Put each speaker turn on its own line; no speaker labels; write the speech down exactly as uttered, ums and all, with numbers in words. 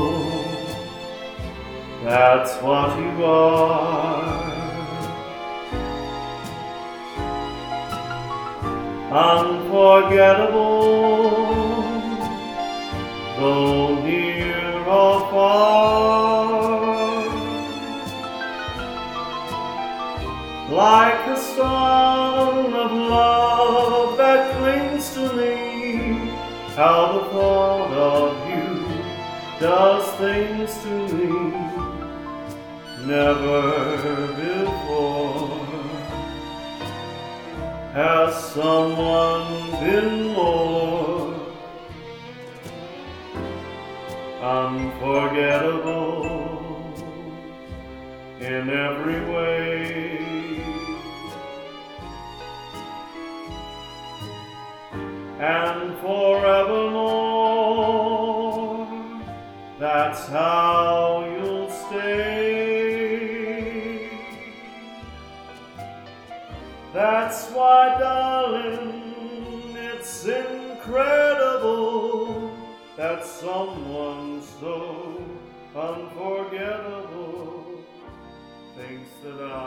That's what you are. Unforgettable, though near or far, like the song of love that clings to me. How the thought of you does things to me never before. Has someone been more unforgettable in every way? And forevermore, that's how you'll stay. That's why, darling, it's incredible that someone so unforgettable thinks that I